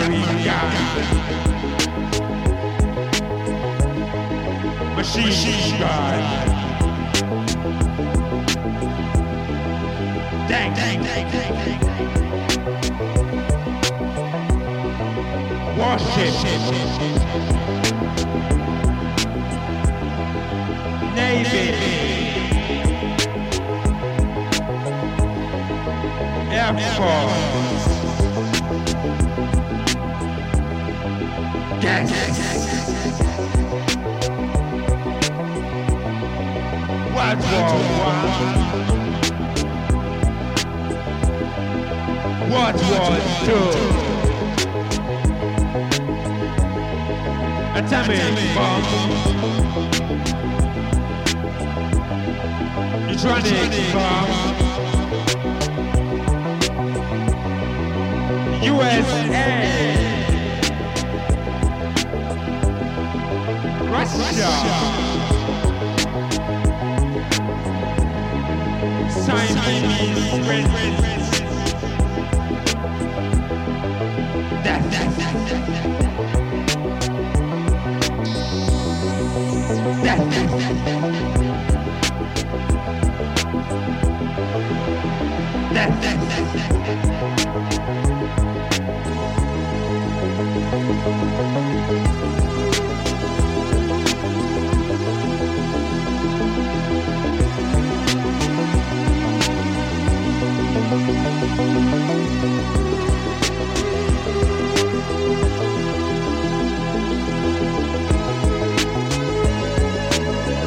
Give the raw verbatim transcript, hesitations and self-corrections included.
submarine gun. Machine gun. Dang, dang, dang, dang, dang. Warship. Navy. Air Force. Gas. World War One. World War Two. Atomic bomb. Neutronic bomb. U S A. Russia. Siamese twins. Death. Death. Death. Death.